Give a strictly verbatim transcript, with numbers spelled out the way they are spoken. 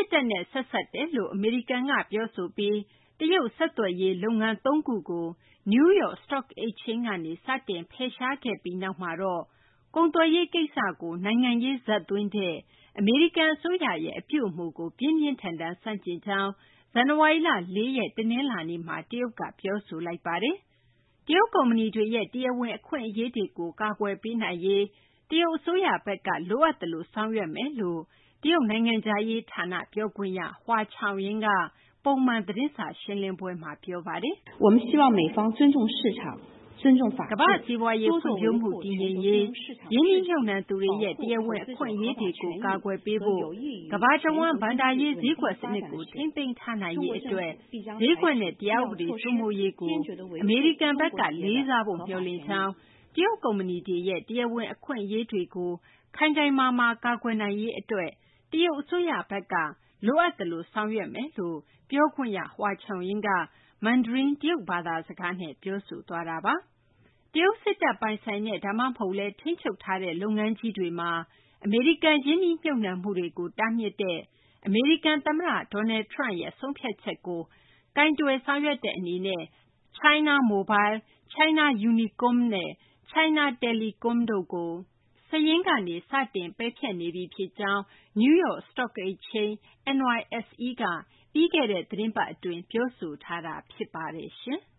တပ်နဲ့ဆက်စပ်တယ်လို့အမေရိကန်ကပြောဆိုပြီးတရုတ်ဆက်သွယ်ရေးလုပ်ငန်းသုံးခုကို New York Stock Exchange ကနေစတင်ဖယ်ရှားခဲ့ပြီးနောက်မှာတော့ကုန်သွယ်ရေးကိစ္စကိုနိုင်ငံရေးဇာတ်သွင်းတဲ့အမေရိကန်အစိုးရရဲ့အပြုအမူကိုပြင်းပြင်းထန်ထန်ဆန့်ကျင်ကြောင်းဇန်နဝါရီလ၄ရက်တနင်္လာနေ့မှာတရုတ်ကပြောဆိုလိုက်ပါတယ်။တရုတ်ကုမ္ပဏီတွေရဲ့တရားဝင်အခွင့်အရေးတွေကိုကာကွယ်ပေးနိုင်ရေးတရုတ်အစိုးရဘက်ကလိုအပ်သလိုဆောင်ရွက်မယ်လို့တရုတ်နိုင်ငံခြားရေးဌာနပြောခွင့်ရဟွာချောင်ယင်းကပုံမှန်သတင်းစာရှင်းလင်းပွဲမှာပြောပါတယ်။我们希望美方尊重市场尊重法治ကမ္ဘာ့စီးပွားရေးဖွံ့ဖြိုးမှုတည်ငြိမ်ရေးရင်းနှီးမြှုပ်နှံသူတွေရဲ့တရားဝင်အခွင့်အရေးတွေကိုကာကွယ်ပေးဖို့ကမ္ဘာတဝန်းဘဏ္ဍာရေးဈေးကွက်စနစ်ကိုထိန်းသိမ်းထားနိုင်ရေးအတွက်ဈေးကွက်နဲ့တရားဥပဒေစိုးမိုးရေးကိုအမေရိကန်ဘက်ကလေးစားဖို့မျှော်လင့်ကြောင်းတရုတ်ကုမ္ပဏီတွေရဲ့တရားဝင်အခွင့်အရေးတွေကိုခိုင်ခိုင်မာမာကာကွယ်နိုင်ရေးအတွက်တရုတ်အစိုးရဘက်ကလိုအပ်သလိုဆောင်ရွက်မယ်လို့ပြောခွင့်ရဟွာချောင်ယင်းကမန်ဒရင်းတရုတ်ဘာသာစကားနဲ့ပြောဆိုသွားတာပါ။တရုတ်စစ်တပ်ပိုင်ဆိုင်တဲ့ဒါမှမဟုတ်လဲထိန်းချုပ်ထားတဲ့လုပ်ငန်းကြီးတွေမှာအမေရိကန်ရင်းနှီးမြှုပ်နှံမှုတွေကိုတားမြစ်တဲ့အမေရိကန်သမ္မတဒေါ်နယ်ထရန့်ရဲ့ဆုံးဖြတ်ချက်ကိုကိုင်တွယ်ဆောင်ရွက်တဲ့အနေနဲ့ China Mobile, China Unicom နဲ့ China Telecom တို့ကိုစာရင်းကနေစတင်ပယ်ဖျက်နေပြီဖြစ်ကြောင်း New York Stock Exchange N Y S E ကပြီးခဲ့တဲ့သီတင်းပတ်အတွင်းပြောဆိုထားတာဖြစ်ပါတယ်ရှင်